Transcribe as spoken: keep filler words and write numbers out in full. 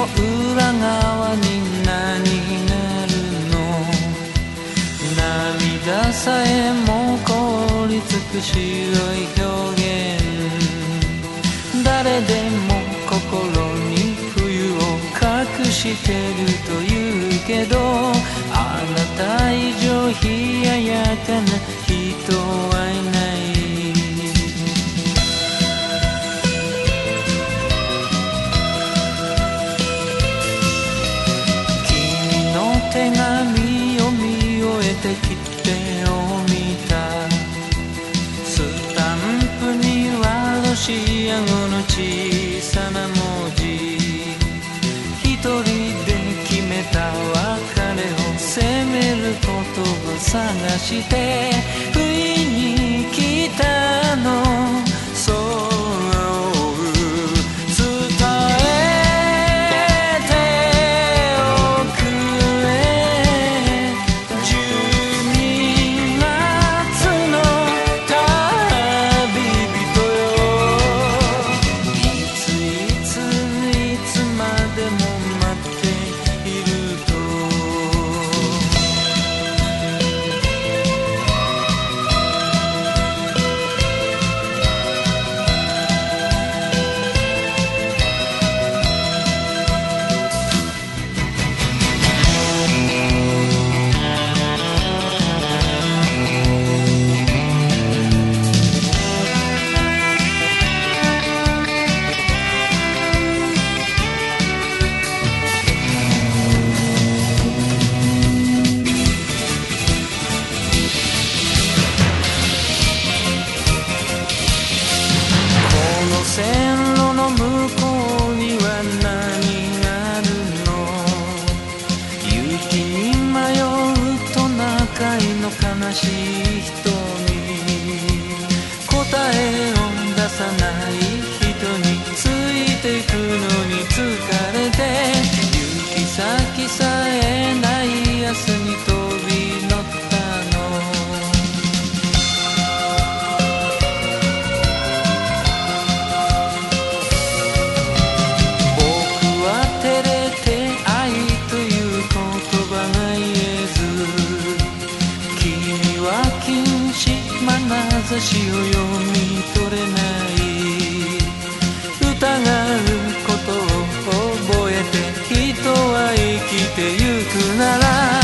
の裏側に何があるの。涙さえも凍りつく白い表現。誰でも心に冬を隠してると言うけど、あなた以上冷ややかな人はいない。君の手紙を見終えて切手を見た。スタンプにはロシア語の小さな文字。一人で決めた別れを責める言葉探して不意に来たの。そう線路の向こうには何があるの。雪に迷うトナカイの悲しい瞳。答えを出さない人についていくのに疲れて、行き先さえない明日に飛び乗ったの。眼差しを読み取れない。疑うことを覚えて人は生きてゆくなら